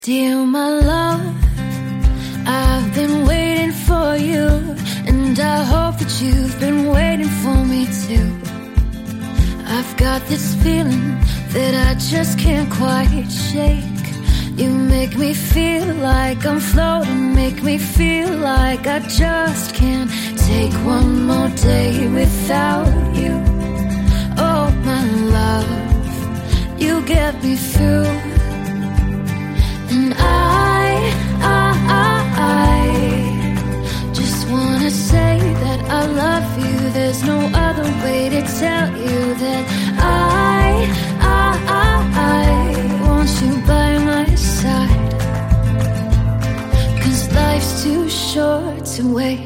Dear my love, I've been waiting for you, and I hope that you've been waiting for me too. I've got this feeling that I just can't quite shake. You make me feel like I'm floating, make me feel like I just can't take one more day without you. Oh my love, you get me through. And I just wanna say that I love you. There's no other way to tell you that I want you by my side. 'Cause life's too short to wait.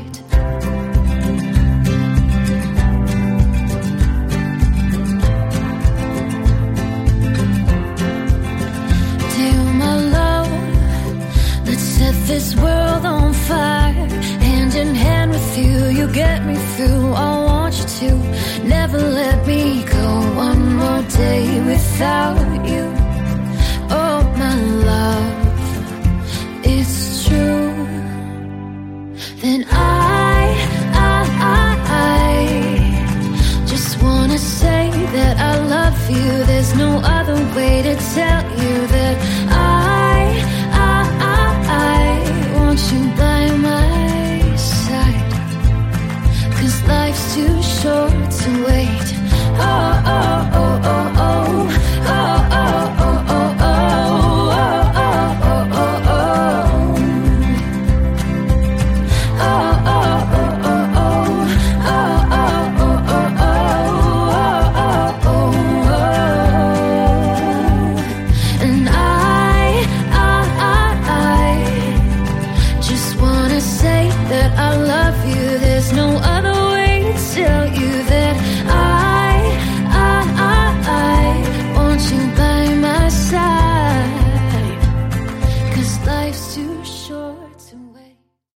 Set this world on fire, hand in hand with you, you get me through. I want you to never let me go one more day without you. Oh my love, it's true. Then I just wanna say that I love you. There's no other way to tell you that I want you by my side. 'Cause life's too short to wait. Oh, oh, oh, oh, oh. Oh, oh, oh, oh, oh. Oh, oh, oh, oh, oh. Oh, oh, oh, oh, oh. Oh, oh, oh, oh, oh. Oh, oh, oh. And I just wanna say that I love you. There's no other